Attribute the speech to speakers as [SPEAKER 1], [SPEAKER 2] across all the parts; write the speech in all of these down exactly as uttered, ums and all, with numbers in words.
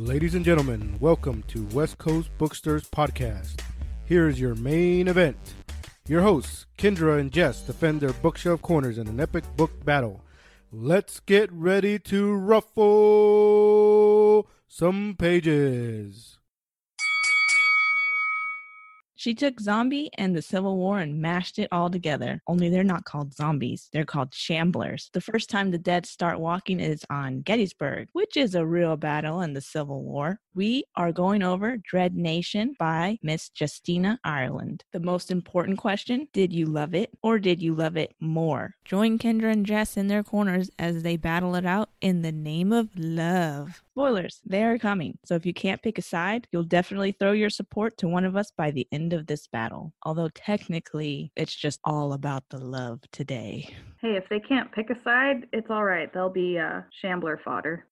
[SPEAKER 1] Ladies and gentlemen, welcome to West Coast Booksters Podcast. Here is your main event. Your hosts, Kendra and Jess, defend their bookshelf corners in an epic book battle. Let's get ready to ruffle some pages.
[SPEAKER 2] She took zombie and the Civil War and mashed it all together. Only they're not called zombies. They're called shamblers. The first time the dead start walking is on Gettysburg, which is a real battle in the Civil War. We are going over Dread Nation by Miss Justina Ireland. The most important question, did you love it or did you love it more? Join Kendra and Jess in their corners as they battle it out in the name of love. Spoilers, they are coming. So if you can't pick a side, you'll definitely throw your support to one of us by the end of this battle. Although technically, it's just all about the love today.
[SPEAKER 3] Hey, if they can't pick a side, it's all right. They'll be uh, shambler fodder.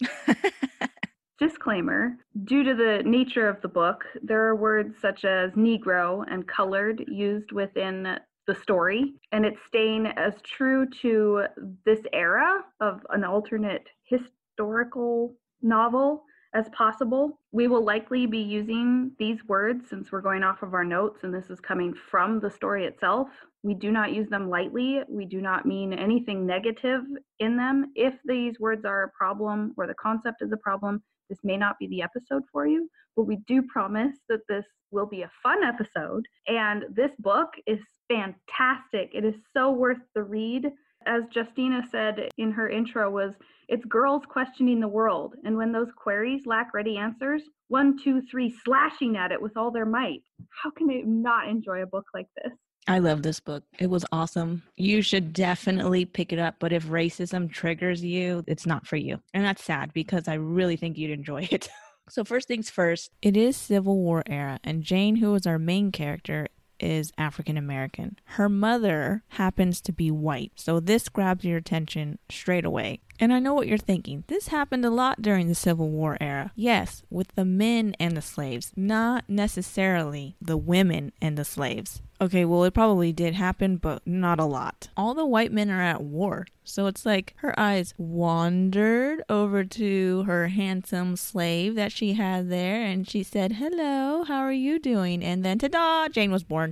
[SPEAKER 3] Disclaimer, due to the nature of the book, there are words such as Negro and colored used within the story, and it's staying as true to this era of an alternate historical novel as possible. We will likely be using these words since we're going off of our notes and this is coming from the story itself. We do not use them lightly. We do not mean anything negative in them. If these words are a problem or the concept is a problem, this may not be the episode for you, but we do promise that this will be a fun episode. And this book is fantastic. It is so worth the read. As Justina said in her intro, was it's girls questioning the world. And when those queries lack ready answers, one, two, three, slashing at it with all their might. How can they not enjoy a book like this?
[SPEAKER 2] I love this book. It was awesome. You should definitely pick it up. But if racism triggers you, it's not for you. And that's sad because I really think you'd enjoy it. So first things first, it is Civil War era. And Jane, who is our main character, is African American. Her mother happens to be white. So this grabs your attention straight away. And I know what you're thinking. This happened a lot during the Civil War era. Yes, with the men and the slaves, not necessarily the women and the slaves. Okay, well, it probably did happen, but not a lot. All the white men are at war. So it's like her eyes wandered over to her handsome slave that she had there. And she said, hello, how are you doing? And then, ta-da, Jane was born.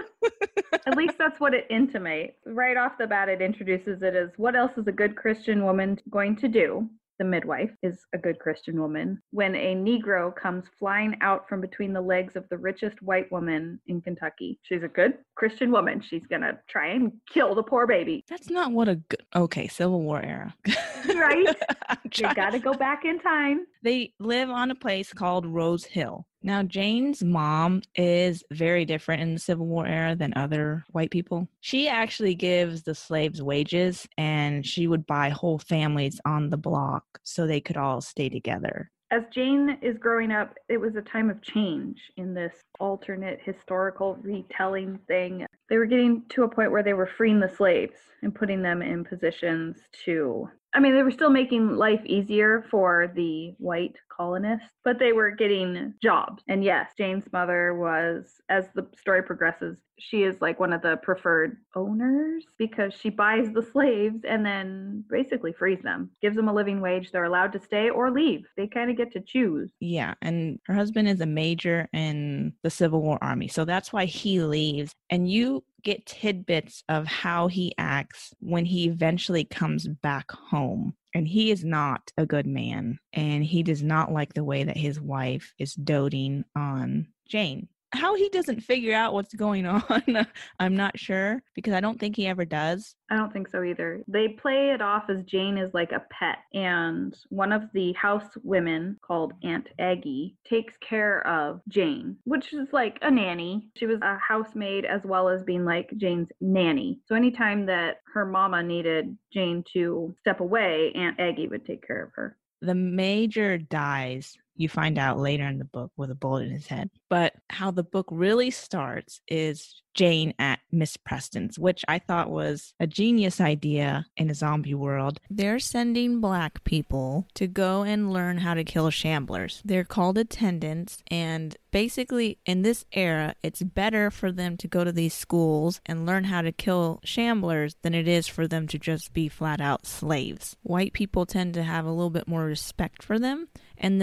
[SPEAKER 3] At least that's what it intimates. Right off the bat, it introduces it as what else is a good Christian woman going to do? The midwife is a good Christian woman. When a Negro comes flying out from between the legs of the richest white woman in Kentucky. She's a good Christian woman. She's going to try and kill the poor baby.
[SPEAKER 2] That's not what a good... Okay, Civil War era.
[SPEAKER 3] Right? You got to go back in time.
[SPEAKER 2] They live on a place called Rose Hill. Now, Jane's mom is very different in the Civil War era than other white people. She actually gives the slaves wages, and she would buy whole families on the block so they could all stay together.
[SPEAKER 3] As Jane is growing up, it was a time of change in this alternate historical retelling thing. They were getting to a point where they were freeing the slaves and putting them in positions to... I mean, they were still making life easier for the white colonists, but they were getting jobs. And yes, Jane's mother was, as the story progresses, she is like one of the preferred owners because she buys the slaves and then basically frees them, gives them a living wage. They're allowed to stay or leave. They kind of get to choose.
[SPEAKER 2] Yeah, and her husband is a major in the Civil War Army, so that's why he leaves. And you get tidbits of how he acts when he eventually comes back home. And he is not a good man. And he does not like the way that his wife is doting on Jane. How he doesn't figure out what's going on, I'm not sure, because I don't think he ever does.
[SPEAKER 3] I don't think so either. They play it off as Jane is like a pet, and one of the house women called Aunt Aggie takes care of Jane, which is like a nanny. She was a housemaid as well as being like Jane's nanny. So anytime that her mama needed Jane to step away, Aunt Aggie would take care of her.
[SPEAKER 2] The major dies, you find out later in the book, with a bullet in his head. But how the book really starts is Jane at Miss Preston's, which I thought was a genius idea in a zombie world. They're sending black people to go and learn how to kill shamblers. They're called attendants, and basically in this era, it's better for them to go to these schools and learn how to kill shamblers than it is for them to just be flat out slaves. White people tend to have a little bit more respect for them, and then they can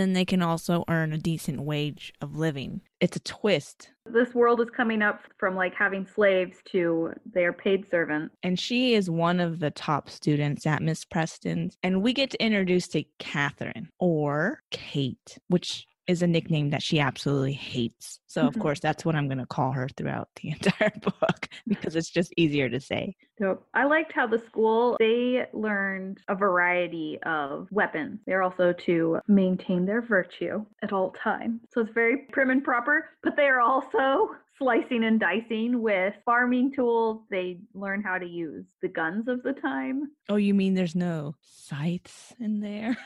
[SPEAKER 2] also earn a decent wage of living. It's a twist.
[SPEAKER 3] This world is coming up from like having slaves to their paid servants.
[SPEAKER 2] And she is one of the top students at Miss Preston's. And we get to introduce to Catherine, or Kate, which is a nickname that she absolutely hates. So, of course, that's what I'm going to call her throughout the entire book because it's just easier to say.
[SPEAKER 3] So I liked how the school, they learned a variety of weapons. They're also to maintain their virtue at all times. So it's very prim and proper, but they are also slicing and dicing with farming tools. They learn how to use the guns of the time.
[SPEAKER 2] Oh, you mean there's no scythes in there?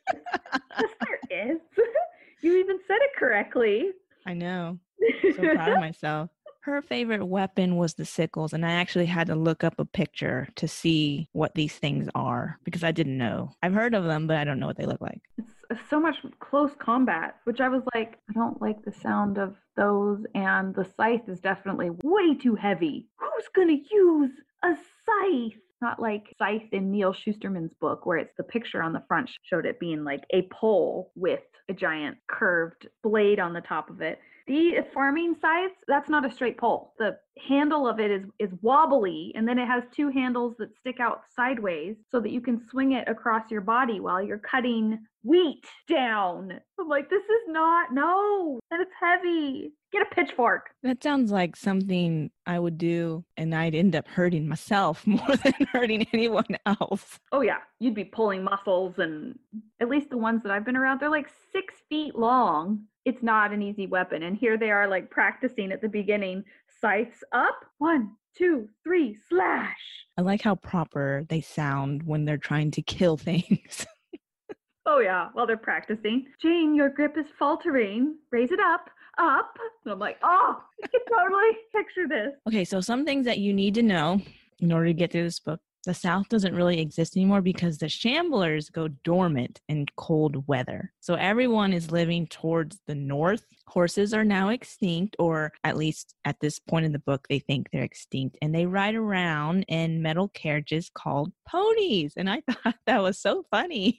[SPEAKER 3] Yes, there is. You even said it correctly.
[SPEAKER 2] I know. I'm so proud of myself. Her favorite weapon was the sickles, and I actually had to look up a picture to see what these things are because I didn't know. I've heard of them, but I don't know what they look like.
[SPEAKER 3] It's so much close combat, which I was like, I don't like the sound of those, and the scythe is definitely way too heavy. Who's gonna use a scythe? Not like scythe in Neil Schusterman's book, where it's the picture on the front showed it being like a pole with a giant curved blade on the top of it. The farming scythes, that's not a straight pole. The handle of it is, is wobbly, and then it has two handles that stick out sideways so that you can swing it across your body while you're cutting wheat down. I'm like, this is not, no, and it's heavy. Get a pitchfork.
[SPEAKER 2] That sounds like something I would do, and I'd end up hurting myself more than hurting anyone else.
[SPEAKER 3] Oh, yeah. You'd be pulling muscles, and at least the ones that I've been around, they're like six feet long. It's not an easy weapon. And here they are like practicing at the beginning. Scythes up. One, two, three, slash.
[SPEAKER 2] I like how proper they sound when they're trying to kill things.
[SPEAKER 3] Oh, yeah. While they're practicing. Jane, your grip is faltering. Raise it up. Up. And I'm like, oh, I can totally picture this.
[SPEAKER 2] Okay, so some things that you need to know in order to get through this book. The South doesn't really exist anymore because the Shamblers go dormant in cold weather. So everyone is living towards the north. Horses are now extinct, or at least at this point in the book, they think they're extinct. And they ride around in metal carriages called ponies. And I thought that was so funny.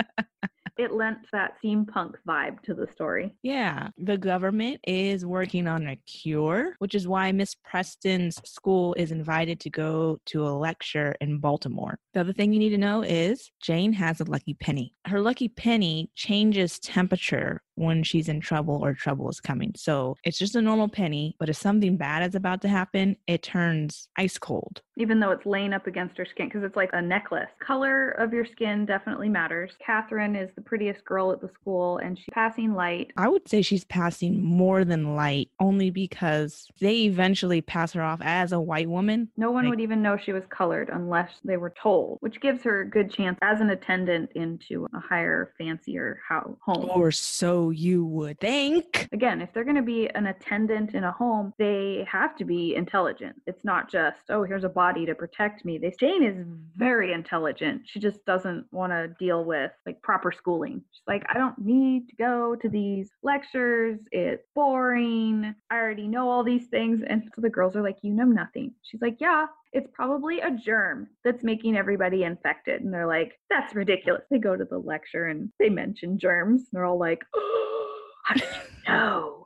[SPEAKER 3] It lent that steampunk vibe to the story.
[SPEAKER 2] Yeah. The government is working on a cure, which is why Miss Preston's school is invited to go to a lecture in Baltimore. The other thing you need to know is Jane has a lucky penny. Her lucky penny changes temperature when she's in trouble or trouble is coming. So it's just a normal penny, but if something bad is about to happen, it turns ice cold.
[SPEAKER 3] Even though it's laying up against her skin, because it's like a necklace. Color of your skin definitely matters. Catherine is the prettiest girl at the school, and she's passing light.
[SPEAKER 2] I would say she's passing more than light, only because they eventually pass her off as a white woman.
[SPEAKER 3] No one
[SPEAKER 2] like,
[SPEAKER 3] would even know she was colored unless they were told, which gives her a good chance as an attendant into a higher, fancier ho- home.
[SPEAKER 2] Or so you would think.
[SPEAKER 3] Again, if they're going to be an attendant in a home, they have to be intelligent. It's not just, oh, here's a body to protect me. This Jane is very intelligent. She just doesn't want to deal with like proper schooling. She's like, I don't need to go to these lectures. It's boring. I already know all these things. And so the girls are like, you know nothing. She's like, yeah, it's probably a germ that's making everybody infected. And they're like, that's ridiculous. They go to the lecture and they mention germs. They're all like, oh, how did you know?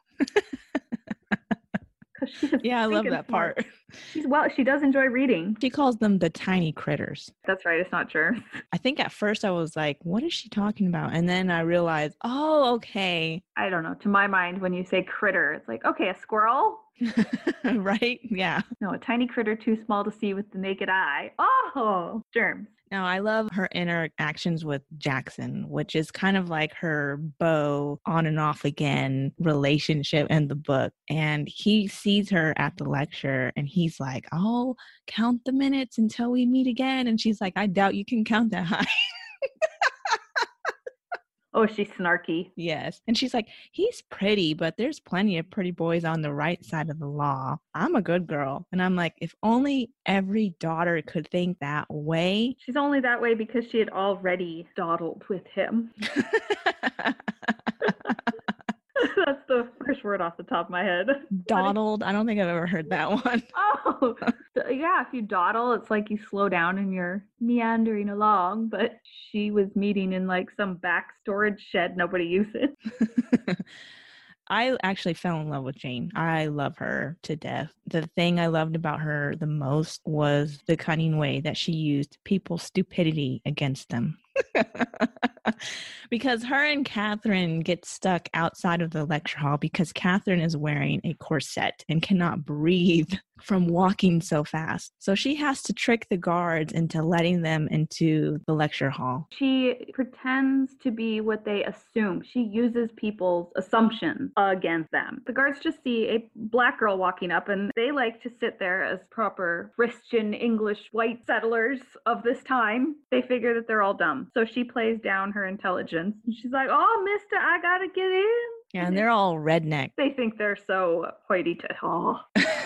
[SPEAKER 2] Yeah, I love that
[SPEAKER 3] smart.
[SPEAKER 2] part.
[SPEAKER 3] She's well, she does enjoy reading.
[SPEAKER 2] She calls them the tiny critters.
[SPEAKER 3] That's right. It's not germs.
[SPEAKER 2] I think at first I was like, what is she talking about? And then I realized, oh, okay.
[SPEAKER 3] I don't know. To my mind, when you say critter, it's like, okay, a squirrel.
[SPEAKER 2] Right? Yeah.
[SPEAKER 3] No, a tiny critter too small to see with the naked eye. Oh, germs.
[SPEAKER 2] Now, I love her interactions with Jackson, which is kind of like her beau on and off again relationship in the book. And he sees her at the lecture and he's like, oh, count the minutes until we meet again. And she's like, I doubt you can count that high.
[SPEAKER 3] Oh, she's snarky.
[SPEAKER 2] Yes. And she's like, he's pretty, but there's plenty of pretty boys on the right side of the law. I'm a good girl. And I'm like, if only every daughter could think that way.
[SPEAKER 3] She's only that way because she had already dawdled with him. That's the first word off the top of my head.
[SPEAKER 2] Dawdled? I don't think I've ever heard that one.
[SPEAKER 3] Oh, yeah, if you dawdle, it's like you slow down and you're meandering along. But she was meeting in like some back storage shed nobody uses.
[SPEAKER 2] I actually fell in love with Jane. I love her to death. The thing I loved about her the most was the cunning way that she used people's stupidity against them. Because her and Catherine get stuck outside of the lecture hall because Catherine is wearing a corset and cannot breathe from walking so fast. So she has to trick the guards into letting them into the lecture hall.
[SPEAKER 3] She pretends to be what they assume. She uses people's assumptions against them. The guards just see a black girl walking up and they like to sit there as proper Christian English white settlers of this time. They figure that they're all dumb. So she plays down her intelligence. She's like, oh, mister, I gotta get in.
[SPEAKER 2] Yeah, and they're all redneck.
[SPEAKER 3] They think they're so hoity-toity.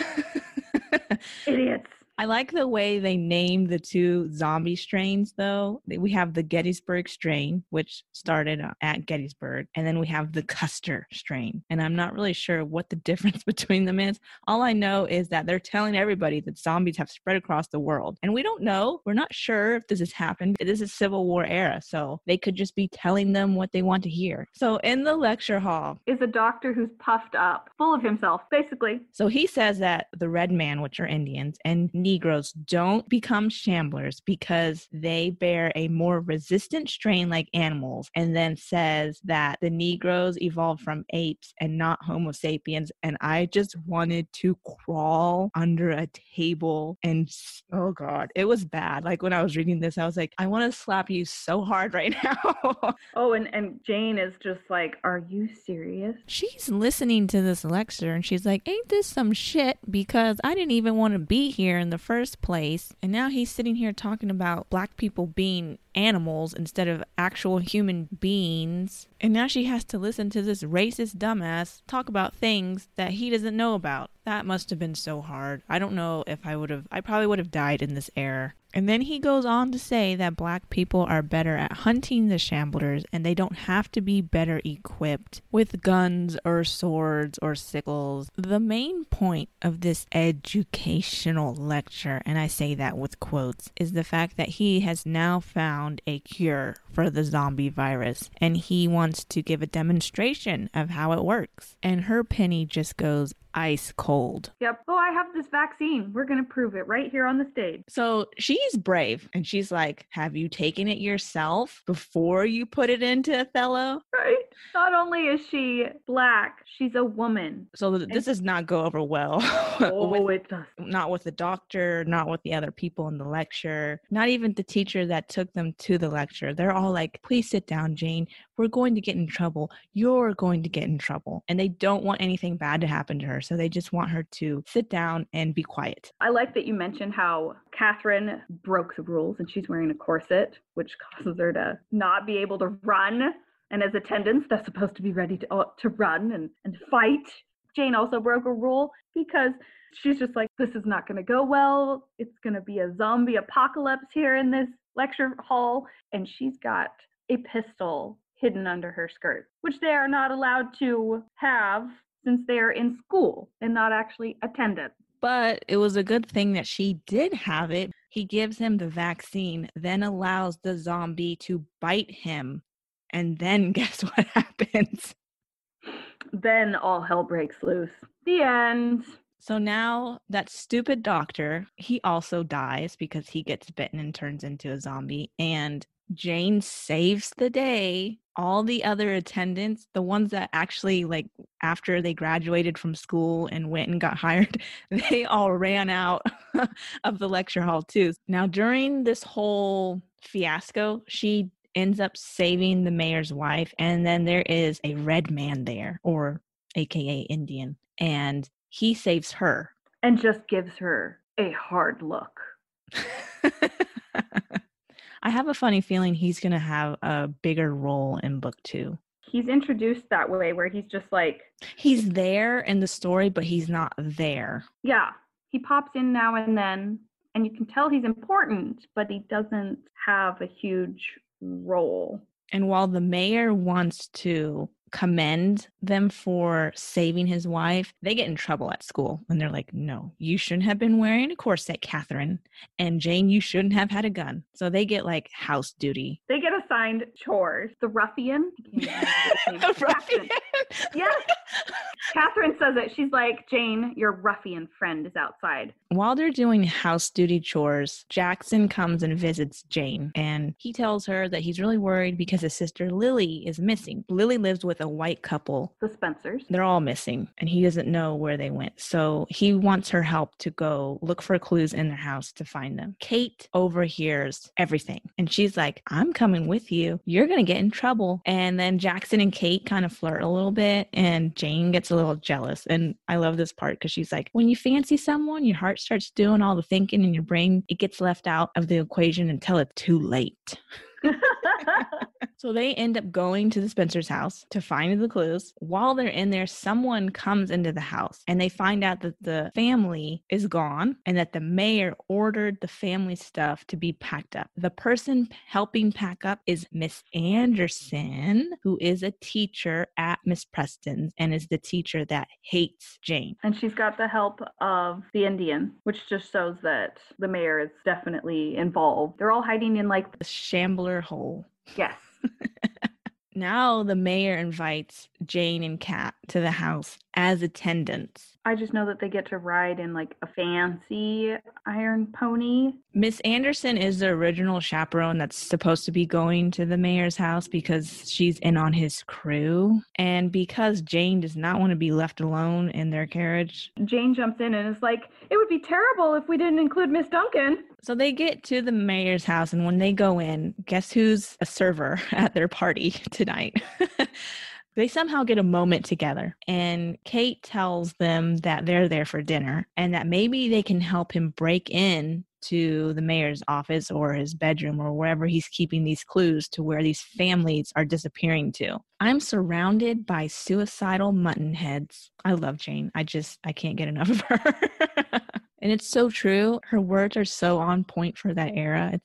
[SPEAKER 3] Idiots.
[SPEAKER 2] I like the way they name the two zombie strains, though. We have the Gettysburg strain, which started at Gettysburg, and then we have the Custer strain. And I'm not really sure what the difference between them is. All I know is that they're telling everybody that zombies have spread across the world. And we don't know. We're not sure if this has happened. This is Civil War era, so they could just be telling them what they want to hear. So in the lecture hall
[SPEAKER 3] is a doctor who's puffed up, full of himself, basically.
[SPEAKER 2] So he says that the red man, which are Indians, and Negroes don't become shamblers because they bear a more resistant strain like animals, and then says that the Negroes evolved from apes and not Homo sapiens. And I just wanted to crawl under a table and, oh God, it was bad. Like when I was reading this, I was like, I want to slap you so hard right now.
[SPEAKER 3] Oh, and, and Jane is just like, are you serious?
[SPEAKER 2] She's listening to this lecture and she's like, ain't this some shit? Because I didn't even want to be here in the first place, and now he's sitting here talking about black people being animals instead of actual human beings, and now she has to listen to this racist dumbass talk about things that he doesn't know about. That must have been so hard. I don't know if I would have I probably would have died in this era. And then he goes on to say that black people are better at hunting the shamblers and they don't have to be better equipped with guns or swords or sickles. The main point of this educational lecture, and I say that with quotes, is the fact that he has now found a cure for the zombie virus and he wants to give a demonstration of how it works. And her penny just goes ice cold.
[SPEAKER 3] Yep. Oh, I have this vaccine. We're going to prove it right here on the stage.
[SPEAKER 2] So she's brave and she's like, have you taken it yourself before you put it into Othello?
[SPEAKER 3] Right. Not only is she black, she's a woman.
[SPEAKER 2] So th- this does not go over well.
[SPEAKER 3] Oh,
[SPEAKER 2] with,
[SPEAKER 3] it does.
[SPEAKER 2] Not with the doctor, not with the other people in the lecture, not even the teacher that took them to the lecture. They're all like, please sit down, Jane. We're going to get in trouble. You're going to get in trouble. And they don't want anything bad to happen to her. So they just want her to sit down and be quiet.
[SPEAKER 3] I like that you mentioned how Catherine broke the rules and she's wearing a corset, which causes her to not be able to run. And as attendants, they're supposed to be ready to, uh, to run and, and fight. Jane also broke a rule because she's just like, this is not going to go well. It's going to be a zombie apocalypse here in this lecture hall. And she's got a pistol hidden under her skirt, which they are not allowed to have since they are in school and not actually attendants.
[SPEAKER 2] But it was a good thing that she did have it. He gives him the vaccine, then allows the zombie to bite him. And then guess what happens?
[SPEAKER 3] Then all hell breaks loose. The end.
[SPEAKER 2] So now that stupid doctor, he also dies because he gets bitten and turns into a zombie. And Jane saves the day. All the other attendants, the ones that actually, like, after they graduated from school and went and got hired, they all ran out of the lecture hall too. Now, during this whole fiasco, she ends up saving the mayor's wife. And then there is a red man there, or A K A Indian. And he saves her.
[SPEAKER 3] And just gives her a hard look.
[SPEAKER 2] I have a funny feeling he's going to have a bigger role in book two.
[SPEAKER 3] He's introduced that way where he's just like...
[SPEAKER 2] He's there in the story, but he's not there.
[SPEAKER 3] Yeah. He pops in now and then, and you can tell he's important, but he doesn't have a huge role.
[SPEAKER 2] And while the mayor wants to commend them for saving his wife, they get in trouble at school. And they're like, no, you shouldn't have been wearing a corset, Catherine. And Jane, you shouldn't have had a gun. So they get like house duty.
[SPEAKER 3] They get assigned chores. The ruffian.
[SPEAKER 2] The ruffian.
[SPEAKER 3] Yes. Catherine says it. She's like, Jane, your ruffian friend is outside.
[SPEAKER 2] While they're doing house duty chores, Jackson comes and visits Jane, and he tells her that he's really worried because his sister Lily is missing. Lily lives with a white couple.
[SPEAKER 3] The Spencers.
[SPEAKER 2] They're all missing, and he doesn't know where they went. So he wants her help to go look for clues in their house to find them. Kate overhears everything, and she's like, I'm coming with you. You're going to get in trouble. And then Jackson and Kate kind of flirt a little bit, and Jane gets a little jealous. And I love this part because she's like, when you fancy someone, your heart starts doing all the thinking in your brain. It gets left out of the equation until it's too late. So they end up going to the Spencer's house to find the clues. While they're in there, someone comes into the house and they find out that the family is gone and that the mayor ordered the family stuff to be packed up. The person helping pack up is Miss Anderson, who is a teacher at Miss Preston's and is the teacher that hates Jane.
[SPEAKER 3] And she's got the help of the Indian, which just shows that the mayor is definitely involved. They're all hiding in like
[SPEAKER 2] the Shambler hole.
[SPEAKER 3] Yes.
[SPEAKER 2] Now the mayor invites Jane and Kat to the house as attendants.
[SPEAKER 3] I just know that they get to ride in like a fancy iron pony.
[SPEAKER 2] Miss Anderson is the original chaperone that's supposed to be going to the mayor's house because she's in on his crew. And because Jane does not want to be left alone in their carriage,
[SPEAKER 3] Jane jumps in and is like, it would be terrible if we didn't include Miss Duncan.
[SPEAKER 2] So they get to the mayor's house, and when they go in, guess who's a server at their party tonight? They somehow get a moment together, and Kate tells them that they're there for dinner and that maybe they can help him break in to the mayor's office or his bedroom or wherever he's keeping these clues to where these families are disappearing to. I'm surrounded by suicidal mutton heads. I love Jane. I just, I can't get enough of her. And it's so true. Her words are so on point for that era.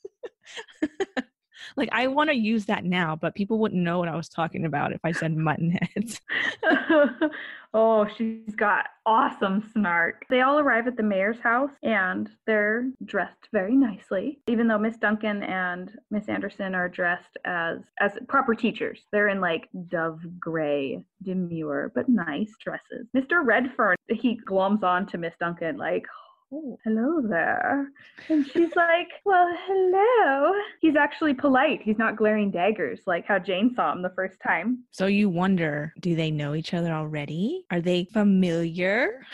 [SPEAKER 2] Like, I want to use that now, but people wouldn't know what I was talking about if I said mutton heads.
[SPEAKER 3] Oh, she's got awesome snark. They all arrive at the mayor's house, and they're dressed very nicely. Even though Miss Duncan and Miss Anderson are dressed as as proper teachers. They're in like dove gray, demure, but nice dresses. Mister Redfern, he glums on to Miss Duncan like, oh, hello there. And she's like, well, hello. He's actually polite. He's not glaring daggers like how Jane saw him the first time.
[SPEAKER 2] So you wonder, do they know each other already? Are they familiar?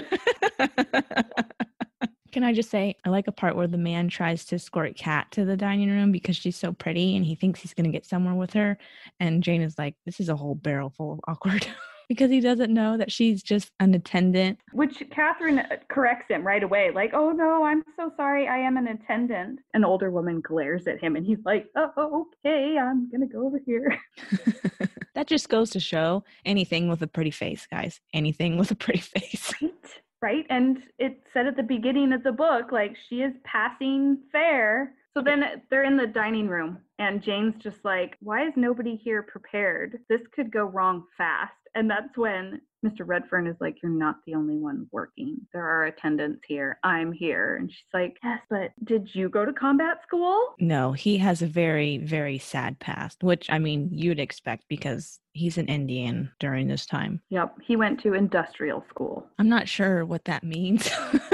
[SPEAKER 2] Can I just say, I like a part where the man tries to escort Kat to the dining room because she's so pretty and he thinks he's going to get somewhere with her. And Jane is like, this is a whole barrel full of awkward. Because he doesn't know that she's just an attendant.
[SPEAKER 3] Which Catherine corrects him right away. Like, oh no, I'm so sorry. I am an attendant. An older woman glares at him and he's like, oh, okay, I'm going to go over here.
[SPEAKER 2] That just goes to show anything with a pretty face, guys. Anything with a pretty face.
[SPEAKER 3] Right. Right. And it said at the beginning of the book, like, she is passing fair. So then they're in the dining room and Jane's just like, why is nobody here prepared? This could go wrong fast. And that's when Mister Redfern is like, you're not the only one working. There are attendants here. I'm here. And she's like, yes, but did you go to combat school?
[SPEAKER 2] No, he has a very, very sad past, which, I mean, you'd expect because he's an Indian during this time.
[SPEAKER 3] Yep. He went to industrial school.
[SPEAKER 2] I'm not sure what that means.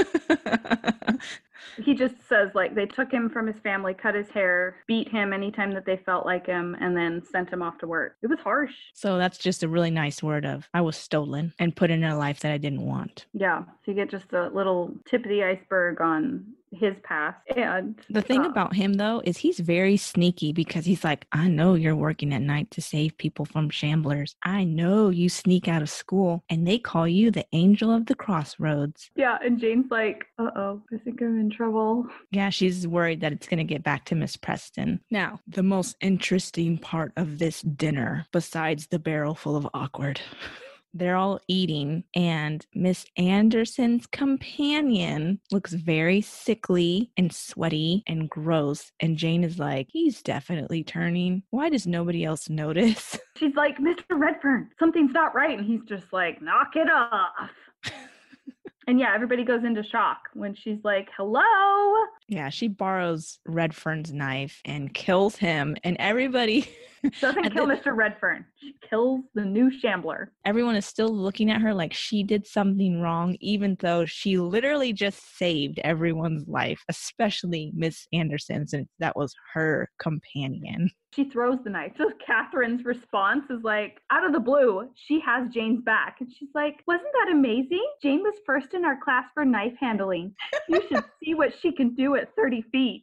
[SPEAKER 3] He just says, like, they took him from his family, cut his hair, beat him anytime that they felt like him, and then sent him off to work. It was harsh.
[SPEAKER 2] So that's just a really nice word of, I was stolen and put in a life that I didn't want.
[SPEAKER 3] Yeah. So you get just a little tip of the iceberg on his past. And
[SPEAKER 2] the thing
[SPEAKER 3] uh,
[SPEAKER 2] about him, though, is he's very sneaky because he's like, I know you're working at night to save people from shamblers. I know you sneak out of school and they call you the angel of the crossroads.
[SPEAKER 3] Yeah. And Jane's like, uh-oh, I think I'm in trouble.
[SPEAKER 2] Yeah, she's worried that it's going to get back to Miss Preston. Now, the most interesting part of this dinner, besides the barrel full of awkward, They're all eating, and Miss Anderson's companion looks very sickly and sweaty and gross. And Jane is like, he's definitely turning. Why does nobody else notice?
[SPEAKER 3] She's like, Mister Redfern, something's not right. And he's just like, knock it off. And yeah, everybody goes into shock when she's like, hello.
[SPEAKER 2] Yeah, she borrows Redfern's knife and kills him. And everybody...
[SPEAKER 3] Doesn't kill the, Mister Redfern. She kills the new Shambler.
[SPEAKER 2] Everyone is still looking at her like she did something wrong, even though she literally just saved everyone's life, especially Miss Anderson, since that was her companion.
[SPEAKER 3] She throws the knife. So Catherine's response is like, out of the blue, she has Jane's back. And she's like, wasn't that amazing? Jane was first in our class for knife handling. You should see what she can do at thirty feet.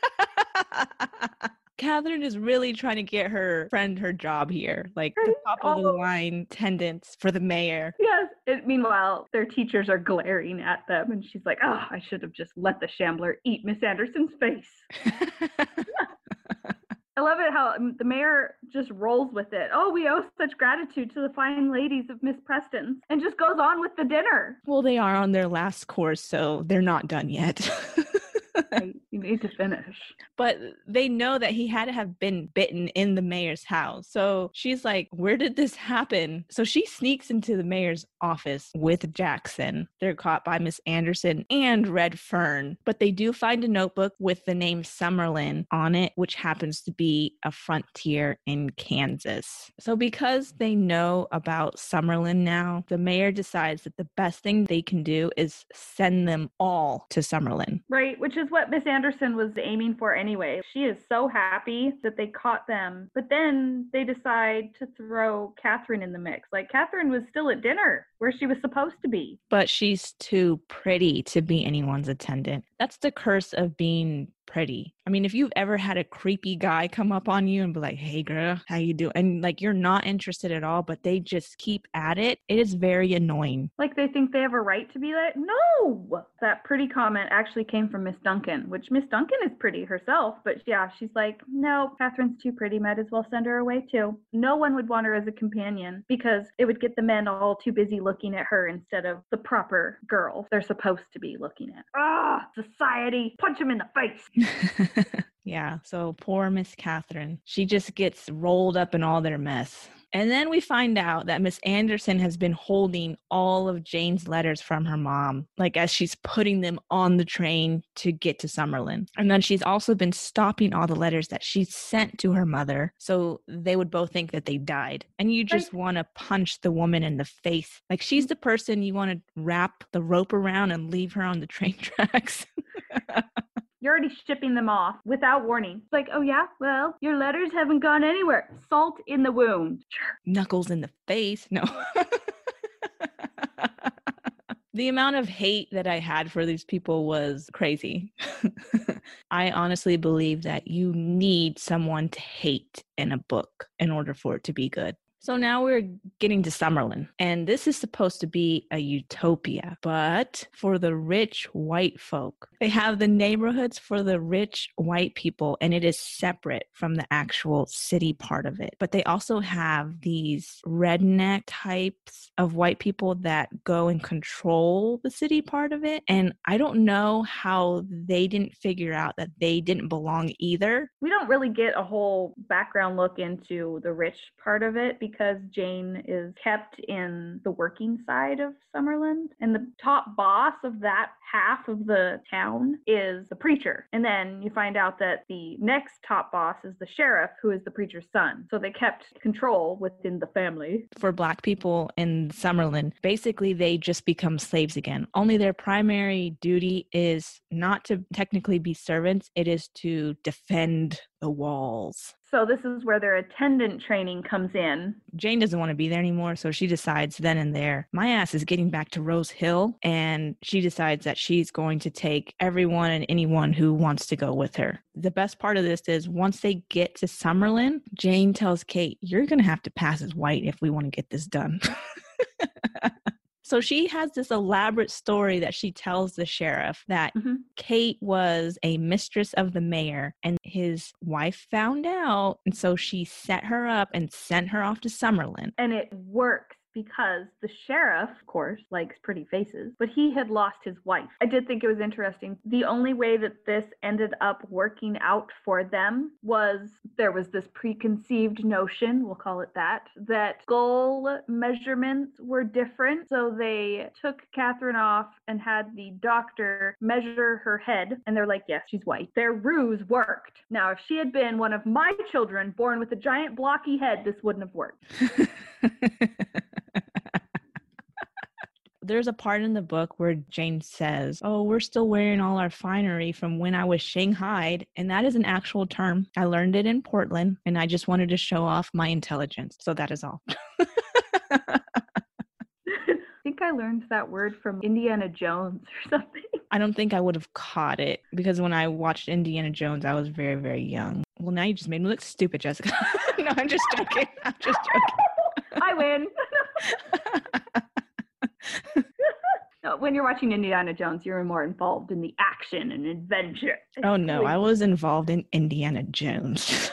[SPEAKER 2] Catherine is really trying to get her friend her job here, like the top of the line attendants for the mayor.
[SPEAKER 3] Yes. It, meanwhile, their teachers are glaring at them, and she's like, oh, I should have just let the Shambler eat Miss Anderson's face. I love it how the mayor just rolls with it. Oh, we owe such gratitude to the fine ladies of Miss Preston's, and just goes on with the dinner.
[SPEAKER 2] Well, they are on their last course, so they're not done yet.
[SPEAKER 3] You need to finish.
[SPEAKER 2] But they know that he had to have been bitten in the mayor's house. So she's like, where did this happen? So she sneaks into the mayor's office with Jackson. They're caught by Miss Anderson and Redfern. But they do find a notebook with the name Summerlin on it, which happens to be a frontier in Kansas. So because they know about Summerlin now, the mayor decides that the best thing they can do is send them all to Summerlin.
[SPEAKER 3] Right, which is what Miss Anderson was aiming for anyway. She is so happy that they caught them, but then they decide to throw Catherine in the mix. Like, Catherine was still at dinner where she was supposed to be.
[SPEAKER 2] But she's too pretty to be anyone's attendant. That's the curse of being pretty. I mean, if you've ever had a creepy guy come up on you and be like, hey girl, how you doing? And like, you're not interested at all, but they just keep at it. It is very annoying.
[SPEAKER 3] Like they think they have a right to be like, no. That pretty comment actually came from Miss Duncan, which Miss Duncan is pretty herself, but yeah, she's like, no, Catherine's too pretty. Might as well send her away too. No one would want her as a companion because it would get the men all too busy looking at her instead of the proper girls they're supposed to be looking at. Ah, society, punch him in the face.
[SPEAKER 2] Yeah, so poor Miss Catherine. She just gets rolled up in all their mess. And then we find out that Miss Anderson has been holding all of Jane's letters from her mom, like as she's putting them on the train to get to Summerlin. And then she's also been stopping all the letters that she sent to her mother, so they would both think that they died. And you just want to punch the woman in the face. Like, she's the person you want to wrap the rope around and leave her on the train tracks.
[SPEAKER 3] You're already shipping them off without warning. It's like, oh yeah, well, your letters haven't gone anywhere. Salt in the wound. Sure.
[SPEAKER 2] Knuckles in the face. No. The amount of hate that I had for these people was crazy. I honestly believe that you need someone to hate in a book in order for it to be good. So now we're getting to Summerlin, and this is supposed to be a utopia, but for the rich white folk. They have the neighborhoods for the rich white people, and it is separate from the actual city part of it. But they also have these redneck types of white people that go and control the city part of it, and I don't know how they didn't figure out that they didn't belong either.
[SPEAKER 3] We don't really get a whole background look into the rich part of it, because Jane is kept in the working side of Summerlin, and the top boss of that half of the town is the preacher. And then you find out that the next top boss is the sheriff, who is the preacher's son. So they kept control within the family.
[SPEAKER 2] For Black people in Summerlin, basically they just become slaves again. Only their primary duty is not to technically be servants, it is to defend the walls.
[SPEAKER 3] So this is where their attendant training comes in.
[SPEAKER 2] Jane doesn't want to be there anymore, so she decides then and there, my ass is getting back to Rose Hill, and she decides that she's going to take everyone and anyone who wants to go with her. The best part of this is once they get to Summerlin, Jane tells Kate, you're going to have to pass as white if we want to get this done. So she has this elaborate story that she tells the sheriff that mm-hmm. Kate was a mistress of the mayor and his wife found out. And so she set her up and sent her off to Summerlin.
[SPEAKER 3] And it works. because the sheriff, of course, likes pretty faces, but he had lost his wife. I did think it was interesting. The only way that this ended up working out for them was there was this preconceived notion, we'll call it that, that skull measurements were different. So they took Catherine off and had the doctor measure her head, and they're like, yes, she's white. Their ruse worked. Now, if she had been one of my children born with a giant blocky head, this wouldn't have worked.
[SPEAKER 2] There's a part in the book where Jane says, oh, we're still wearing all our finery from when I was shanghaied. And that is an actual term. I learned it in Portland, and I just wanted to show off my intelligence. So that is all.
[SPEAKER 3] I think I learned that word from Indiana Jones or something.
[SPEAKER 2] I don't think I would have caught it because when I watched Indiana Jones, I was very, very young. Well, now you just made me look stupid, Jessica. No, I'm just joking. I'm just joking.
[SPEAKER 3] I win. No, when you're watching Indiana Jones, you're more involved in the action and adventure.
[SPEAKER 2] Oh, no, I was involved in Indiana Jones.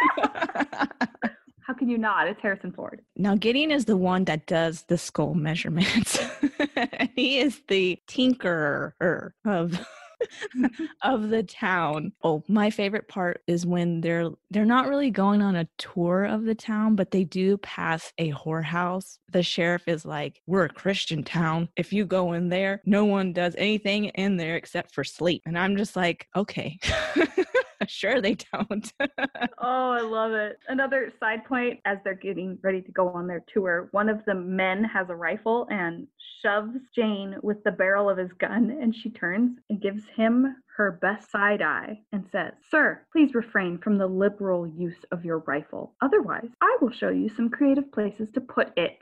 [SPEAKER 3] How can you not? It's Harrison Ford.
[SPEAKER 2] Now, Gideon is the one that does the skull measurements. He is the tinkerer of of the town. Oh, my favorite part is when they're they're not really going on a tour of the town, but they do pass a whorehouse. The sheriff is like, we're a Christian town. If you go in there, no one does anything in there except for sleep. And I'm just like, okay. Sure they don't.
[SPEAKER 3] Oh, I love it. Another side point, as they're getting ready to go on their tour, one of the men has a rifle and shoves Jane with the barrel of his gun, and she turns and gives him her best side eye and says, sir, please refrain from the liberal use of your rifle. Otherwise, I will show you some creative places to put it.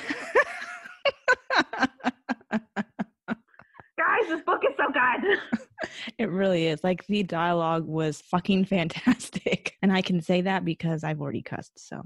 [SPEAKER 3] Guys, this book is so good.
[SPEAKER 2] It really is. Like, the dialogue was fucking fantastic. And I can say that because I've already cussed, so.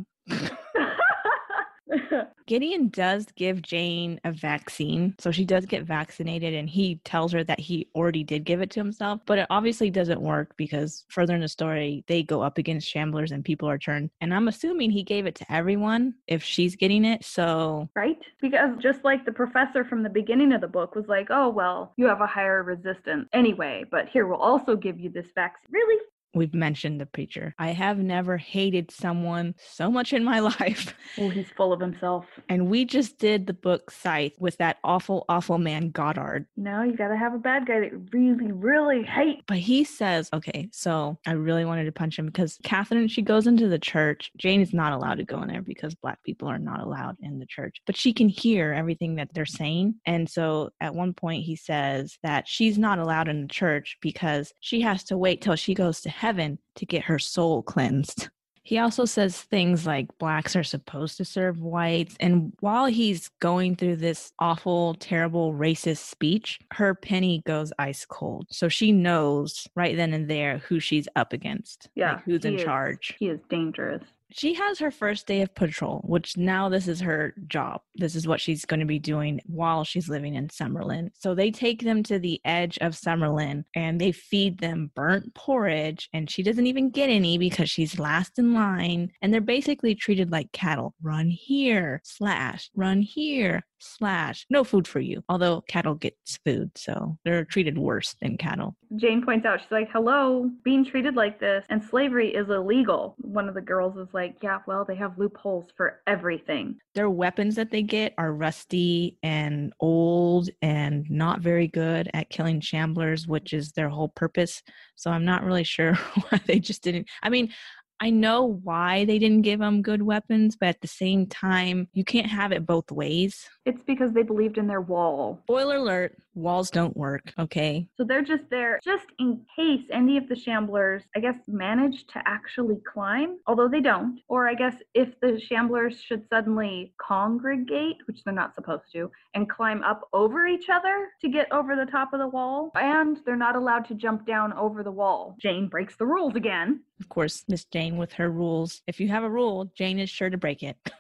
[SPEAKER 2] Gideon does give Jane a vaccine, so she does get vaccinated, and he tells her that he already did give it to himself, but it obviously doesn't work because further in the story, they go up against Shamblers and people are turned, and I'm assuming he gave it to everyone if she's getting it, so...
[SPEAKER 3] Right? Because just like the professor from the beginning of the book was like, oh, well, you have a higher resistance anyway, but here, we'll also give you this vaccine. Really?
[SPEAKER 2] We've mentioned the preacher. I have never hated someone so much in my life.
[SPEAKER 3] Oh, he's full of himself.
[SPEAKER 2] And we just did the book Scythe with that awful, awful man Goddard.
[SPEAKER 3] No, you gotta have a bad guy that you really, really hate.
[SPEAKER 2] But he says, okay, so I really wanted to punch him because Catherine, she goes into the church. Jane is not allowed to go in there because Black people are not allowed in the church. But she can hear everything that they're saying. And so at one point he says that she's not allowed in the church because she has to wait till she goes to heaven to get her soul cleansed. He also says things like blacks are supposed to serve whites. And while he's going through this awful, terrible, racist speech, her penny goes ice cold. So she knows right then and there who she's up against.
[SPEAKER 3] Yeah.
[SPEAKER 2] Like who's in
[SPEAKER 3] is,
[SPEAKER 2] charge.
[SPEAKER 3] He is dangerous.
[SPEAKER 2] She has her first day of patrol, which now this is her job. This is what she's going to be doing while she's living in Summerlin. So they take them to the edge of Summerlin and they feed them burnt porridge, and she doesn't even get any because she's last in line. And they're basically treated like cattle. Run here, slash, run here, slash, no food for you. Although cattle gets food, so they're treated worse than cattle.
[SPEAKER 3] Jane points out, she's like, hello, being treated like this and slavery is illegal. One of the girls is like, yeah, well, they have loopholes for everything.
[SPEAKER 2] Their weapons that they get are rusty and old and not very good at killing Shamblers, which is their whole purpose. So I'm not really sure why they just didn't. I mean, I know why they didn't give them good weapons, but at the same time, you can't have it both ways.
[SPEAKER 3] It's because they believed in their wall.
[SPEAKER 2] Spoiler alert, walls don't work, okay?
[SPEAKER 3] So they're just there just in case any of the Shamblers, I guess, manage to actually climb, although they don't. Or I guess if the Shamblers should suddenly congregate, which they're not supposed to, and climb up over each other to get over the top of the wall, and they're not allowed to jump down over the wall. Jane breaks the rules again.
[SPEAKER 2] Of course, Miss Jane with her rules. If you have a rule, Jane is sure to break it.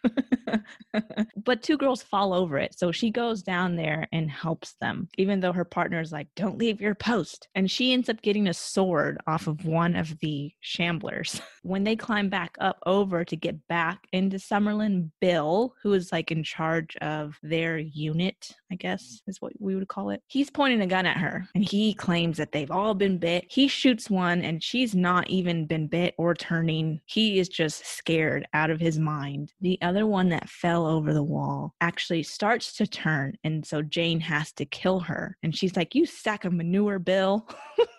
[SPEAKER 2] But two girls fall over it. So she goes down there and helps them, even though her partner is like, don't leave your post. And she ends up getting a sword off of one of the shamblers. When they climb back up over to get back into Summerlin, Bill, who is like in charge of their unit, I guess is what we would call it, he's pointing a gun at her and he claims that they've all been bit. He shoots one and she's not even been bit or turning. He is just scared out of his mind. The other one that fell over the wall actually starts to turn, and so Jane has to kill her. And she's like, you sack of manure, Bill.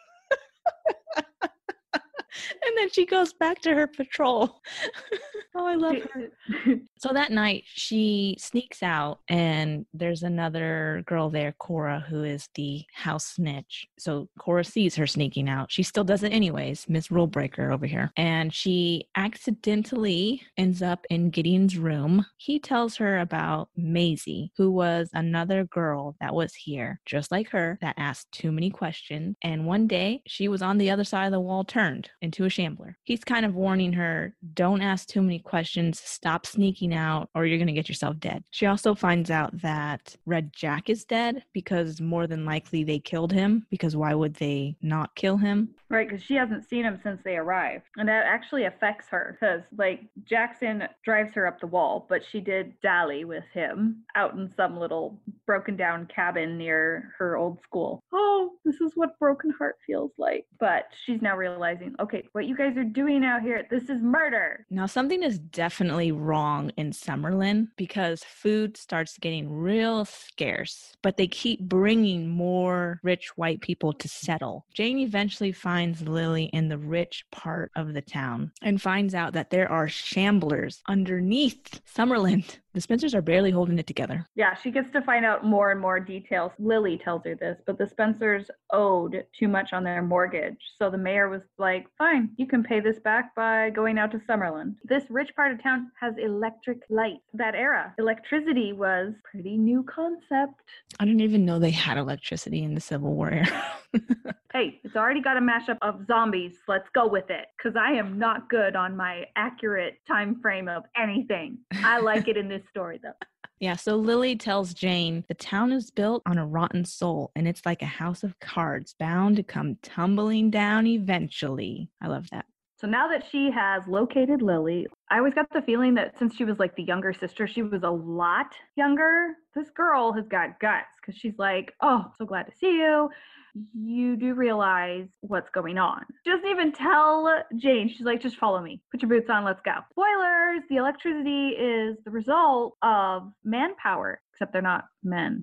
[SPEAKER 2] And then she goes back to her patrol. Oh, I love her. So that night, she sneaks out, and there's another girl there, Cora, who is the house snitch. So Cora sees her sneaking out. She still does it anyways, Miss Rule Breaker over here. And she accidentally ends up in Gideon's room. He tells her about Maisie, who was another girl that was here, just like her, that asked too many questions. And one day, she was on the other side of the wall, turned into a shambler. He's kind of warning her, don't ask too many questions, stop sneaking out, or you're going to get yourself dead. She also finds out that Red Jack is dead because more than likely they killed him, because why would they not kill him?
[SPEAKER 3] Right, because she hasn't seen him since they arrived. And that actually affects her because, like, Jackson drives her up the wall, but she did dally with him out in some little broken down cabin near her old school. Oh, this is what broken heart feels like. But she's now realizing, okay, what you guys are doing out here, this is murder.
[SPEAKER 2] Now, something is definitely wrong in Summerlin because food starts getting real scarce, but they keep bringing more rich white people to settle. Jane eventually finds Lily in the rich part of the town and finds out that there are shamblers underneath Summerlin. The Spencers are barely holding it together.
[SPEAKER 3] Yeah, she gets to find out more and more details. Lily tells her this, but the Spencers owed too much on their mortgage. So the mayor was like, fine, you can pay this back by going out to Summerlin. This rich part of town has electric light. That era, electricity was a pretty new concept.
[SPEAKER 2] I didn't even know they had electricity in the Civil War era.
[SPEAKER 3] Hey, it's already got a mashup of zombies. Let's go with it. Because I am not good on my accurate time frame of anything. I like it in this story, though.
[SPEAKER 2] Yeah, so Lily tells Jane the town is built on a rotten soul, and it's like a house of cards bound to come tumbling down eventually. I love that.
[SPEAKER 3] So now that she has located Lily, I always got the feeling that since she was like the younger sister, she was a lot younger. This girl has got guts because she's like, oh, so glad to see you. You do realize what's going on. She doesn't even tell Jane. She's like, just follow me. Put your boots on. Let's go. Spoilers. The electricity is the result of manpower, except they're not men.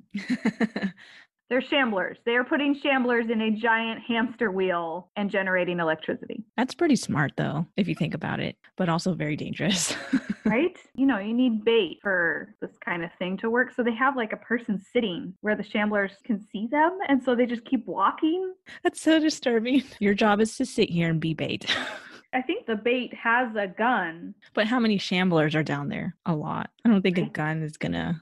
[SPEAKER 3] They're shamblers. They are putting shamblers in a giant hamster wheel and generating electricity.
[SPEAKER 2] That's pretty smart, though, if you think about it, but also very dangerous.
[SPEAKER 3] Right? You know, you need bait for this kind of thing to work. So they have like a person sitting where the shamblers can see them. And so they just keep walking.
[SPEAKER 2] That's so disturbing. Your job is to sit here and be bait.
[SPEAKER 3] I think the bait has a gun.
[SPEAKER 2] But how many shamblers are down there? A lot. I don't think a gun is gonna...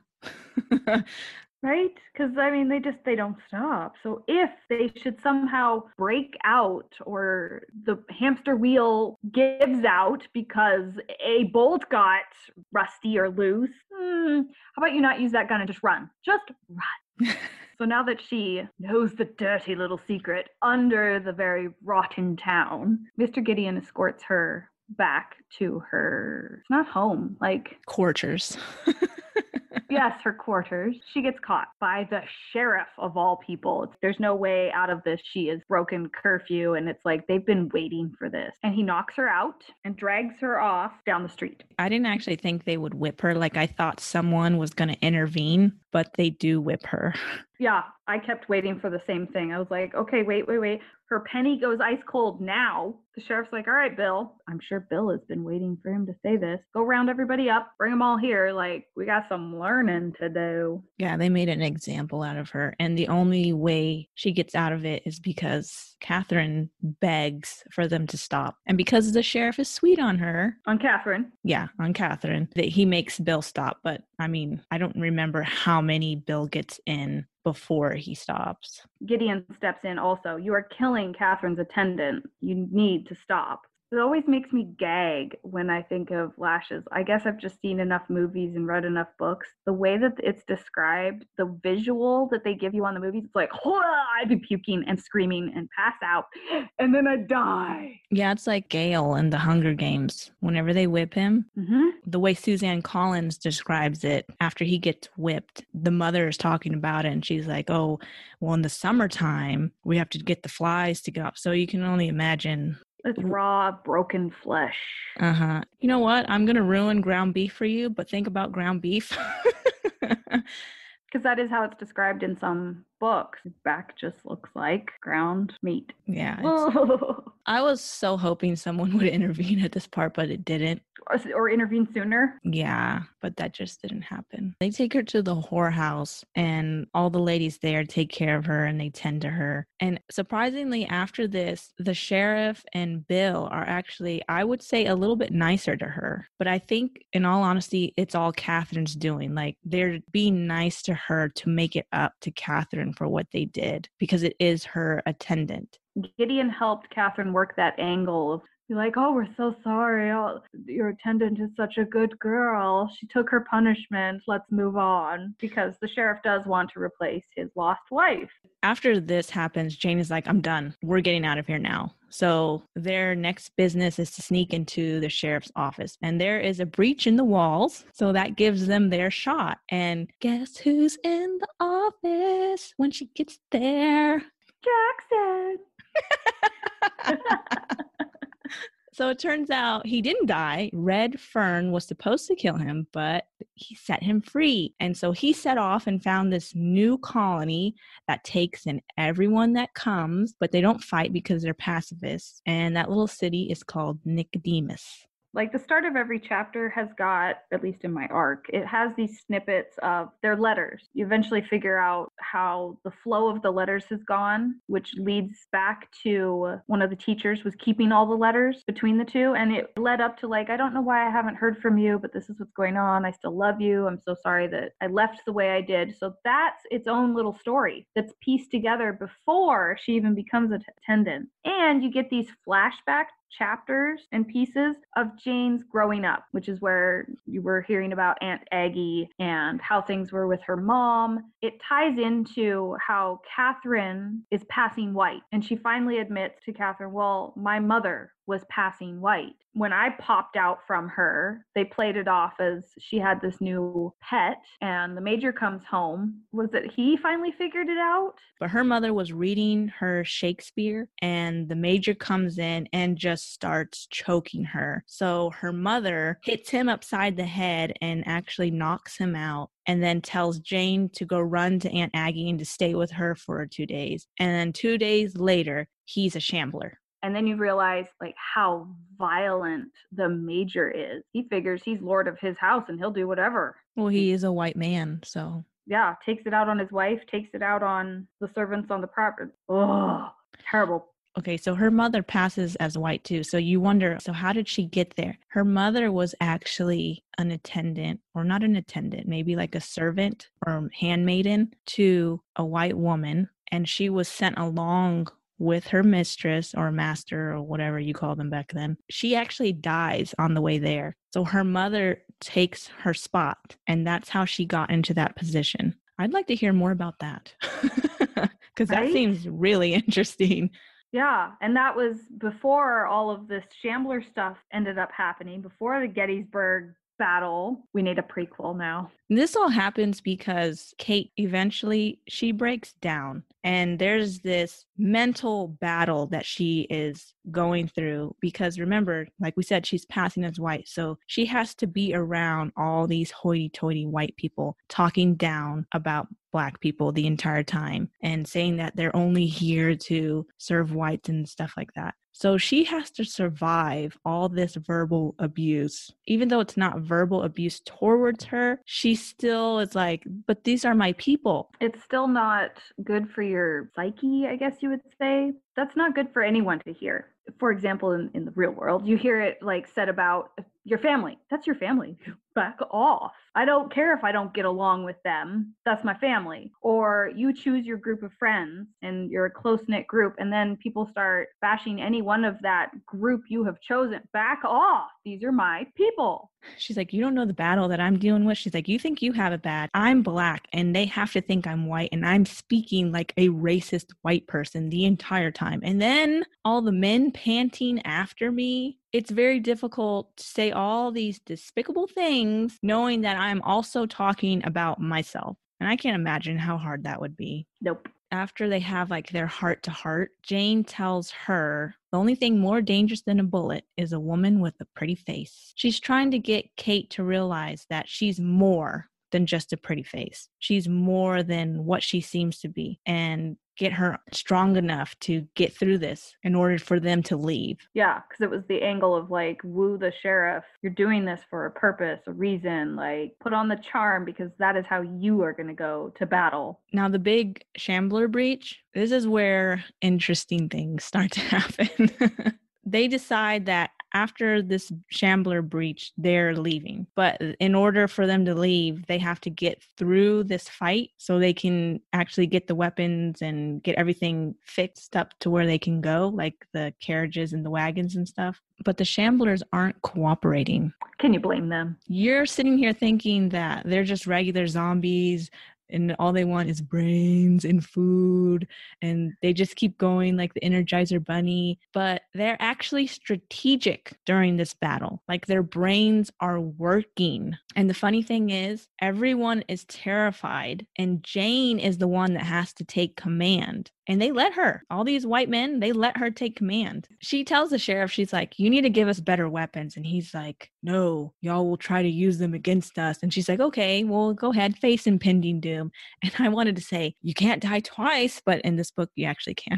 [SPEAKER 3] Right? Because, I mean, they just, they don't stop. So if they should somehow break out or the hamster wheel gives out because a bolt got rusty or loose, hmm, how about you not use that gun and just run? Just run. So now that she knows the dirty little secret under the very rotten town, Mister Gideon escorts her back to her, it's not home, like...
[SPEAKER 2] quarters.
[SPEAKER 3] Yes, her quarters. She gets caught by the sheriff of all people. It's, there's no way out of this. She has broken curfew, and it's like they've been waiting for this. And he knocks her out and drags her off down the street.
[SPEAKER 2] I didn't actually think they would whip her. Like, I thought someone was going to intervene, but they do whip her.
[SPEAKER 3] Yeah, I kept waiting for the same thing. I was like, okay, wait, wait, wait. Her penny goes ice cold now. The sheriff's like, all right, Bill. I'm sure Bill has been waiting for him to say this. Go round everybody up. Bring them all here. Like, we got some learning to do.
[SPEAKER 2] Yeah, they made an example out of her. And the only way she gets out of it is because Catherine begs for them to stop. And because the sheriff is sweet on her.
[SPEAKER 3] On Catherine.
[SPEAKER 2] Yeah, on Catherine. That he makes Bill stop. But, I mean, I don't remember how many Bill gets in before he stops.
[SPEAKER 3] Gideon steps in also. You are killing Catherine's attendant. You need to stop. It always makes me gag when I think of lashes. I guess I've just seen enough movies and read enough books. The way that it's described, the visual that they give you on the movies, it's like, I'd be puking and screaming and pass out, and then I'd die.
[SPEAKER 2] Yeah, it's like Gale in the Hunger Games. Whenever they whip him,
[SPEAKER 3] Mm-hmm.
[SPEAKER 2] the way Suzanne Collins describes it, after he gets whipped, the mother is talking about it, and she's like, oh, well, in the summertime, we have to get the flies to get up. So you can only imagine.
[SPEAKER 3] It's raw, broken flesh.
[SPEAKER 2] Uh-huh. You know what? I'm going to ruin ground beef for you, but think about ground beef.
[SPEAKER 3] Because that is how it's described in some books. His back just looks like ground meat.
[SPEAKER 2] Yeah. I was so hoping someone would intervene at this part, but it didn't.
[SPEAKER 3] Or, or intervene sooner.
[SPEAKER 2] Yeah, but that just didn't happen. They take her to the whorehouse, and all the ladies there take care of her and they tend to her. And surprisingly, after this, the sheriff and Bill are actually, I would say, a little bit nicer to her. But I think, in all honesty, it's all Catherine's doing. Like, they're being nice to her to make it up to Catherine for what they did, because it is her attendant.
[SPEAKER 3] Gideon helped Catherine work that angle of be like, oh, we're so sorry. Oh, your attendant is such a good girl. She took her punishment. Let's move on. Because the sheriff does want to replace his lost wife.
[SPEAKER 2] After this happens, Jane is like, I'm done. We're getting out of here now. So their next business is to sneak into the sheriff's office. And there is a breach in the walls. So that gives them their shot. And guess who's in the office when she gets there?
[SPEAKER 3] Jackson.
[SPEAKER 2] So it turns out he didn't die. Red Fern was supposed to kill him, but he set him free. And so he set off and found this new colony that takes in everyone that comes, but they don't fight because they're pacifists. And that little city is called Nicodemus.
[SPEAKER 3] Like the start of every chapter has got, at least in my arc, it has these snippets of their letters. You eventually figure out how the flow of the letters has gone, which leads back to one of the teachers was keeping all the letters between the two. And it led up to like, I don't know why I haven't heard from you, but this is what's going on. I still love you. I'm so sorry that I left the way I did. So that's its own little story that's pieced together before she even becomes an attendant. And you get these flashback chapters and pieces of Jane's growing up, which is where you were hearing about Aunt Aggie and how things were with her mom. It ties into how Catherine is passing white. And she finally admits to Catherine, well, my mother was passing white. When I popped out from her, they played it off as she had this new pet, and the major comes home. Was it he finally figured it out?
[SPEAKER 2] But her mother was reading her Shakespeare, and the major comes in and just starts choking her. So her mother hits him upside the head and actually knocks him out, and then tells Jane to go run to Aunt Aggie and to stay with her for two days. And then two days later, he's a shambler.
[SPEAKER 3] And then you realize like how violent the major is. He figures he's lord of his house and he'll do whatever.
[SPEAKER 2] Well, he is a white man, so.
[SPEAKER 3] Yeah, takes it out on his wife, takes it out on the servants on the property. Oh, terrible.
[SPEAKER 2] Okay, so her mother passes as white too. So you wonder, so how did she get there? Her mother was actually an attendant, or not an attendant, maybe like a servant or handmaiden to a white woman. And she was sent along with her mistress or master or whatever you call them back then. She actually dies on the way there. So her mother takes her spot, and that's how she got into that position. I'd like to hear more about that because that
[SPEAKER 3] Right?
[SPEAKER 2] seems really interesting.
[SPEAKER 3] Yeah, and that was before all of this Shambler stuff ended up happening, before the Gettysburg battle. We need a prequel now.
[SPEAKER 2] This all happens because Kate eventually, she breaks down, and there's this mental battle that she is going through because remember, like we said, she's passing as white. So she has to be around all these hoity-toity white people talking down about Black people the entire time and saying that they're only here to serve whites and stuff like that. So she has to survive all this verbal abuse. Even though it's not verbal abuse towards her, she still is like, but these are my people.
[SPEAKER 3] It's still not good for your psyche, I guess you would say. That's not good for anyone to hear. For example, in, in the real world, you hear it like said about your family. That's your family. back off. I don't care if I don't get along with them. That's my family. Or you choose your group of friends and you're a close-knit group, and then people start bashing any one of that group you have chosen. Back off. These are my people.
[SPEAKER 2] She's like, you don't know the battle that I'm dealing with. She's like, you think you have it bad. I'm black and they have to think I'm white, and I'm speaking like a racist white person the entire time. And then all the men panting after me. It's very difficult to say all these despicable things knowing that I'm also talking about myself. And I can't imagine how hard that would be.
[SPEAKER 3] Nope.
[SPEAKER 2] After they have like their heart to heart, Jane tells her the only thing more dangerous than a bullet is a woman with a pretty face. She's trying to get Kate to realize that she's more than just a pretty face. She's more than what she seems to be, and get her strong enough to get through this in order for them to leave.
[SPEAKER 3] Yeah, because it was the angle of like, woo the sheriff. You're doing this for a purpose, a reason. Like, put on the charm because that is how you are going to go to battle.
[SPEAKER 2] Now, the big Shambler breach, this is where interesting things start to happen. They decide that after this Shambler breach, they're leaving. But in order for them to leave, they have to get through this fight so they can actually get the weapons and get everything fixed up to where they can go, like the carriages and the wagons and stuff. But the Shamblers aren't cooperating.
[SPEAKER 3] Can you blame them?
[SPEAKER 2] You're sitting here thinking that they're just regular zombies and all they want is brains and food, and they just keep going like the Energizer Bunny. But they're actually strategic during this battle. Like, their brains are working. And the funny thing is, everyone is terrified, and Jane is the one that has to take command. And they let her. All these white men, they let her take command. She tells the sheriff, she's like, you need to give us better weapons. And he's like, no, y'all will try to use them against us. And she's like, okay, well, go ahead, face impending doom. And I wanted to say, you can't die twice, but in this book, you actually can.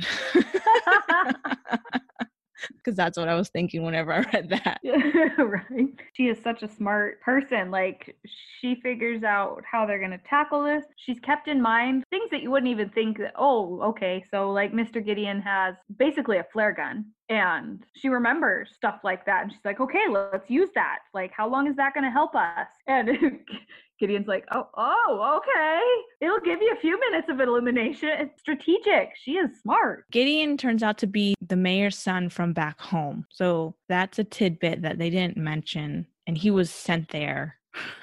[SPEAKER 2] Because that's what I was thinking whenever I read that.
[SPEAKER 3] Right. She is such a smart person. Like, she figures out how they're going to tackle this. She's kept in mind things that you wouldn't even think that, oh, okay. So like Mister Gideon has basically a flare gun. And she remembers stuff like that. And she's like, okay, let's use that. Like, how long is that going to help us? And Gideon's like, oh, oh, okay. It'll give you a few minutes of illumination. It's strategic. She is smart.
[SPEAKER 2] Gideon turns out to be the mayor's son from back home. So that's a tidbit that they didn't mention. And he was sent there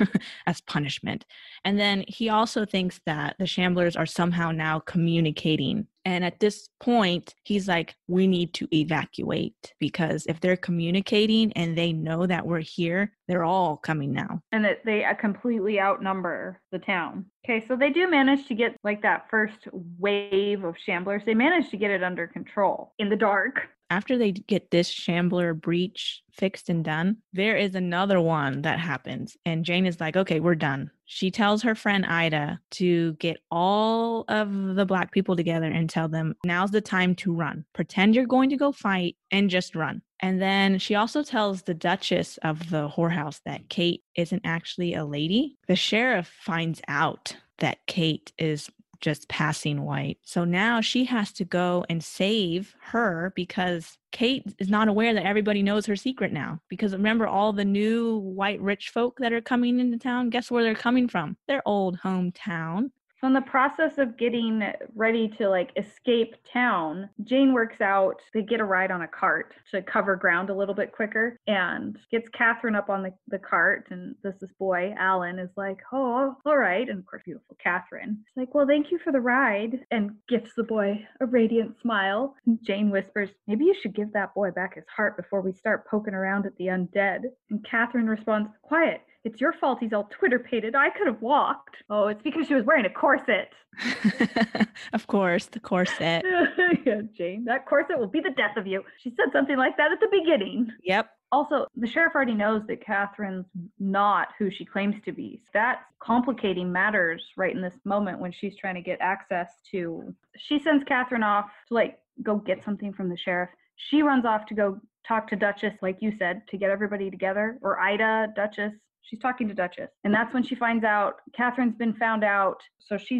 [SPEAKER 2] as punishment. And then he also thinks that the Shamblers are somehow now communicating. And at this point, he's like, we need to evacuate, because if they're communicating and they know that we're here, they're all coming now.
[SPEAKER 3] And that they completely outnumber the town. Okay, so they do manage to get like that first wave of Shamblers. They manage to get it under control in the dark.
[SPEAKER 2] After they get this Shambler breach fixed and done, there is another one that happens. And Jane is like, okay, we're done. She tells her friend Ida to get all of the black people together and tell them, now's the time to run. Pretend you're going to go fight and just run. And then she also tells the Duchess of the whorehouse that Kate isn't actually a lady. The sheriff finds out that Kate is just passing white. So now she has to go and save her, because Kate is not aware that everybody knows her secret now. Because remember, all the new white rich folk that are coming into town, guess where they're coming from? Their old hometown.
[SPEAKER 3] So in the process of getting ready to like escape town, Jane works out to get a ride on a cart to cover ground a little bit quicker, and gets Catherine up on the, the cart. And this, this boy, Alan, is like, oh, all right. And of course, beautiful Catherine is like, well, thank you for the ride, and gifts the boy a radiant smile. And Jane whispers, maybe you should give that boy back his heart before we start poking around at the undead. And Catherine responds, quiet. It's your fault he's all Twitter-pated. I could have walked. Oh, it's because she was wearing a corset.
[SPEAKER 2] Of course, the corset.
[SPEAKER 3] Yeah, Jane, that corset will be the death of you. She said something like that at the beginning.
[SPEAKER 2] Yep.
[SPEAKER 3] Also, the sheriff already knows that Catherine's not who she claims to be. That's complicating matters right in this moment when she's trying to get access to... She sends Catherine off to, like, go get something from the sheriff. She runs off to go talk to Duchess, like you said, to get everybody together. Or Ida, Duchess. She's talking to Duchess. And that's when she finds out Catherine's been found out. So she's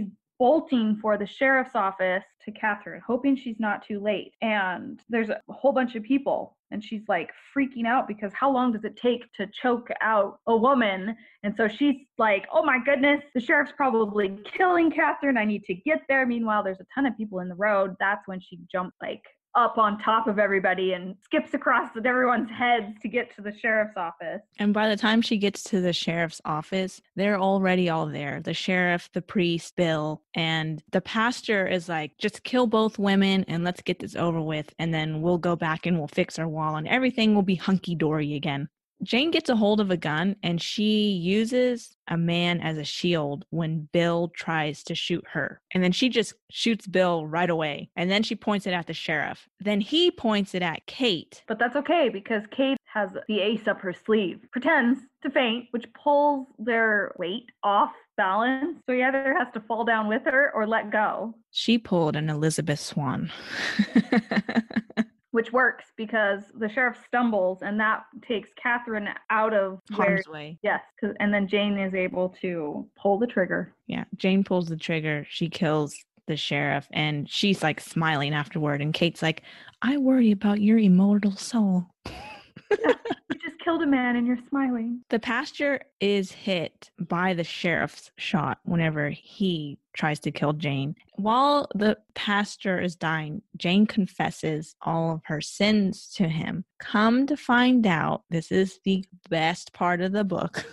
[SPEAKER 3] bolting for the sheriff's office to Catherine, hoping she's not too late. And there's a whole bunch of people. And she's like freaking out because how long does it take to choke out a woman? And so she's like, oh my goodness, the sheriff's probably killing Catherine. I need to get there. Meanwhile, there's a ton of people in the road. That's when she jumped like up on top of everybody and skips across everyone's heads to get to the sheriff's office.
[SPEAKER 2] And by the time she gets to the sheriff's office, they're already all there. The sheriff, the priest, Bill, and the pastor is like, just kill both women and let's get this over with. And then we'll go back and we'll fix our wall and everything will be hunky-dory again. Jane gets a hold of a gun and she uses a man as a shield when Bill tries to shoot her. And then she just shoots Bill right away. And then she points it at the sheriff. Then he points it at Kate.
[SPEAKER 3] But that's okay because Kate has the ace up her sleeve, pretends to faint, which pulls their weight off balance. So he either has to fall down with her or let go.
[SPEAKER 2] She pulled an Elizabeth Swann.
[SPEAKER 3] Which works because the sheriff stumbles and that takes Catherine out of
[SPEAKER 2] harm's
[SPEAKER 3] where,
[SPEAKER 2] way.
[SPEAKER 3] Yes, and then Jane is able to pull the trigger.
[SPEAKER 2] Yeah, Jane pulls the trigger. She kills the sheriff and she's like smiling afterward. And Kate's like, I worry about your immortal soul.
[SPEAKER 3] Yeah, you just killed a man and you're smiling.
[SPEAKER 2] The pastor is hit by the sheriff's shot whenever he tries to kill Jane. While the pastor is dying, Jane confesses all of her sins to him. Come to find out, this is the best part of the book.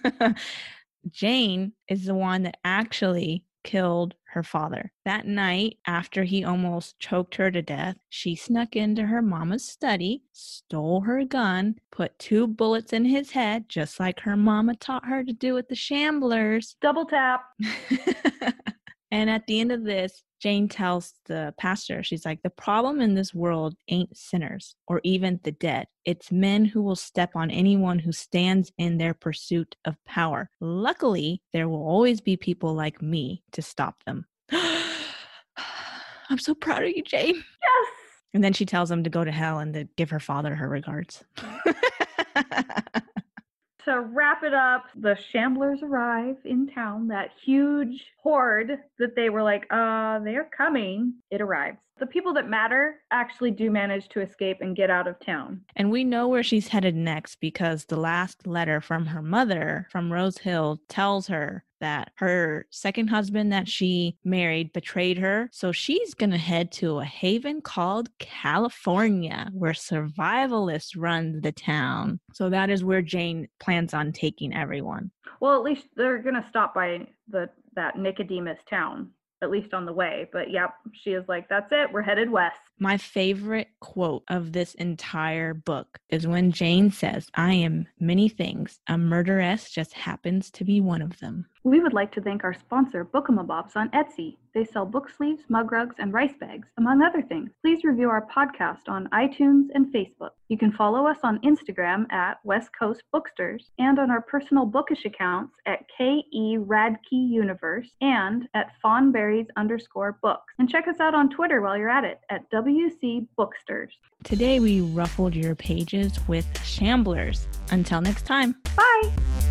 [SPEAKER 2] Jane is the one that actually killed her father. That night, after he almost choked her to death, she snuck into her mama's study, stole her gun, put two bullets in his head, just like her mama taught her to do with the Shamblers.
[SPEAKER 3] Double tap.
[SPEAKER 2] And at the end of this, Jane tells the pastor, she's like, the problem in this world ain't sinners or even the dead. It's men who will step on anyone who stands in their pursuit of power. Luckily, there will always be people like me to stop them. I'm so proud of you, Jane.
[SPEAKER 3] Yes.
[SPEAKER 2] And then she tells him to go to hell and to give her father her regards.
[SPEAKER 3] To wrap it up, the Shamblers arrive in town, that huge horde that they were like, uh, they're coming. It arrives. The people that matter actually do manage to escape and get out of town.
[SPEAKER 2] And we know where she's headed next because the last letter from her mother from Rose Hill tells her that her second husband that she married betrayed her. So she's going to head to a haven called California, where survivalists run the town. So that is where Jane plans on taking everyone.
[SPEAKER 3] Well, at least they're going to stop by the that Nicodemus town, at least on the way. But yep, she is like, that's it. We're headed west.
[SPEAKER 2] My favorite quote of this entire book is when Jane says, I am many things. A murderess just happens to be one of them.
[SPEAKER 3] We would like to thank our sponsor, Book-a-Ma-Bobs on Etsy. They sell book sleeves, mug rugs, and rice bags, among other things. Please review our podcast on iTunes and Facebook. You can follow us on Instagram at West Coast Booksters and on our personal bookish accounts at K E Radke Universe and at Fawnberries underscore books. And check us out on Twitter while you're at it at W C Booksters.
[SPEAKER 2] Today we ruffled your pages with Shamblers. Until next time.
[SPEAKER 3] Bye!